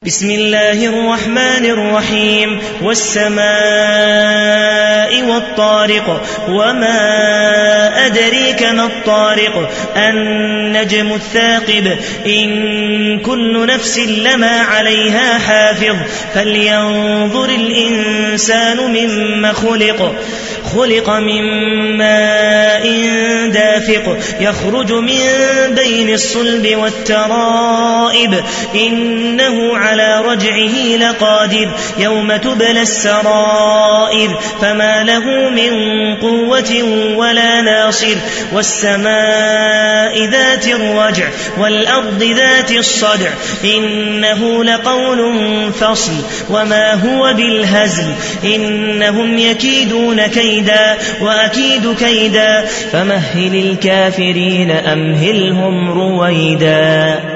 بسم الله الرحمن الرحيم والسماء والطارق وما أدريك ما الطارق النجم الثاقب إن كل نفس لما عليها حافظ فلينظر الإنسان مما خلق من ماء دافق يخرج من بين الصلب والترائب إنه على رجعه لقادر يوم تبلى السرائر فما له من قوة ولا ناصر والسماء ذات الرجع والأرض ذات الصدع إنه لقول فصل وما هو بالهزل إنهم يكيدون كيدا وأكيد كيدا فمهل الكافرين أمهلهم رويدا.